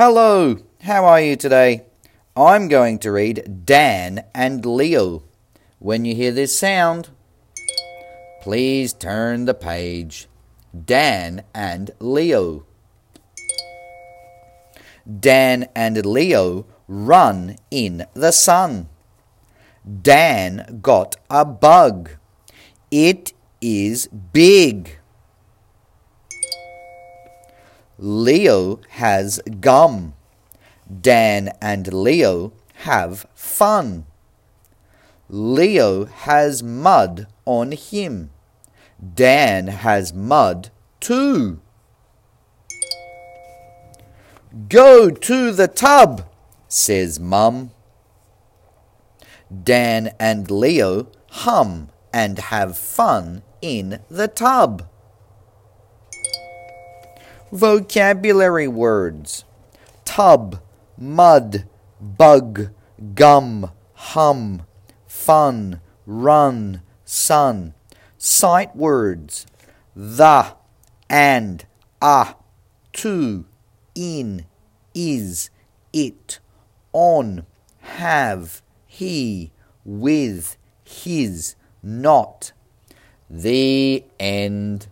Hello, how are you today? I'm going to read Dan and Leo. When you hear this sound, please turn the page. Dan and Leo. Dan and Leo run in the sun. Dan got a bug. It is big. Leo has gum. Dan and Leo have fun. Leo has mud on him. Dan has mud too. Go to the tub, says Mum. Dan and Leo hum and have fun in the tub. Vocabulary words: tub, mud, bug, gum, hum, fun, run, sun. Sight words: the, and, a, to, in, is, it, on, have, he, with, his, not. The end.